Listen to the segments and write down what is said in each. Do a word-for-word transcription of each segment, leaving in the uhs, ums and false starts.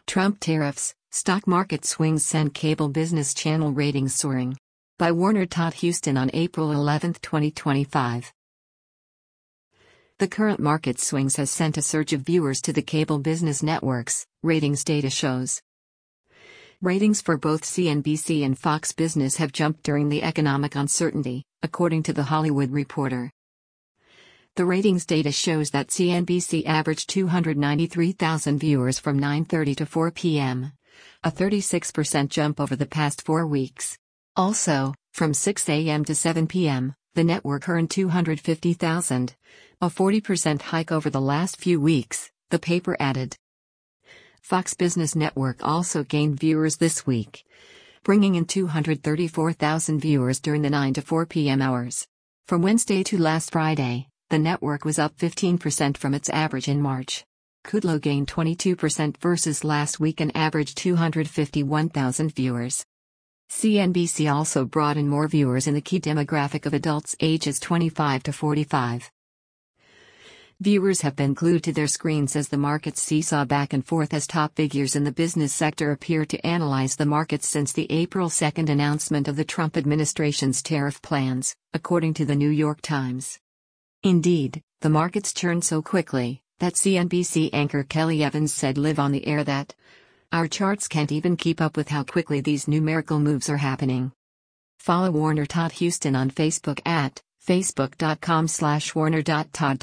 Trump tariffs, stock market swings send cable business channel ratings soaring. By Warner Todd Huston on April eleventh, twenty twenty-five. The current market swings has sent a surge of viewers to the cable business networks, ratings data shows. Ratings for both C N B C and Fox Business have jumped during the economic uncertainty, according to The Hollywood Reporter. The ratings data shows that C N B C averaged two hundred ninety-three thousand viewers from nine thirty to four p m, a thirty-six percent jump over the past four weeks. Also, from six a m to seven p m, the network earned two hundred fifty thousand, a forty percent hike over the last few weeks, the paper added. Fox Business Network also gained viewers this week, bringing in two hundred thirty-four thousand viewers during the nine to four p m hours. From Wednesday to last Friday, the network was up fifteen percent from its average in March. Kudlow gained twenty-two percent versus last week and averaged two hundred fifty-one thousand viewers. C N B C also brought in more viewers in the key demographic of adults ages twenty-five to forty-five. Viewers have been glued to their screens as the markets seesaw back and forth as top figures in the business sector appear to analyze the markets since the April second announcement of the Trump administration's tariff plans, according to the New York Times. Indeed, the markets churned so quickly that C N B C anchor Kelly Evans said live on the air that our charts can't even keep up with how quickly these numerical moves are happening. Follow Warner Todd Huston on Facebook at facebook.com slash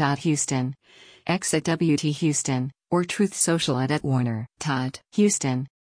warner.todd.huston, X at W T Huston, or Truth Social at, at Warner Todd Huston.